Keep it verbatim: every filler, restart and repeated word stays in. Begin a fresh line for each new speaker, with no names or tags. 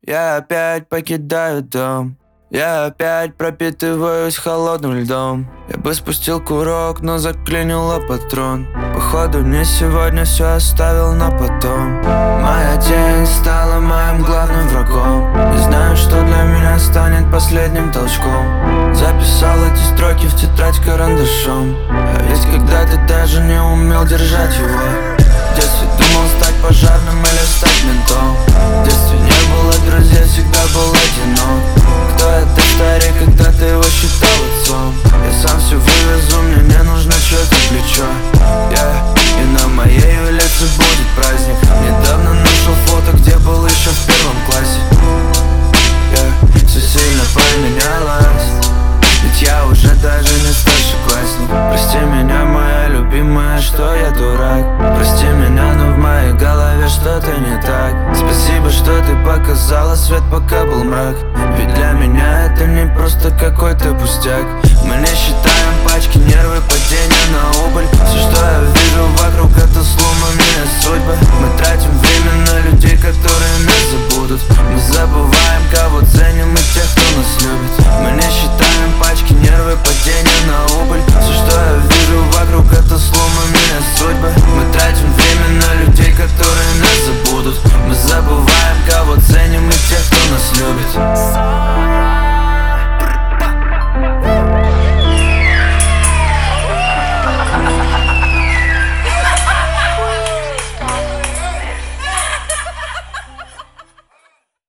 Я опять покидаю дом. Я опять пропитываюсь холодным льдом. Я бы спустил курок, но заклинило патрон. Походу не сегодня, все оставил на потом. Моя тень стала моим главным врагом. Не знаю, что для меня станет последним толчком. Записал эти строки в тетрадь карандашом. А ведь когда-то даже не умел держать его. В детстве думал стать пожарным или стать ментом. В детстве не было друзей, всегда был одинок. Кто это старик, когда ты его считал отцом? Я сам все вывезу, мне не нужно чье-то плечо. yeah. И на моей улице будет праздник. Недавно нашел фото, где был еще в первом классе. yeah. Все сильно поменялось, ведь я уже даже не старшеклассник. Прости меня, моя любимая, что я дурак. Прости меня, но в моей голове что-то не так. Спасибо, что ты показала свет, пока был мрак. Ведь для меня это не просто какой-то пустяк. Мы не считаем пачки, нервы, падения на убыль. Все, что я вижу вокруг,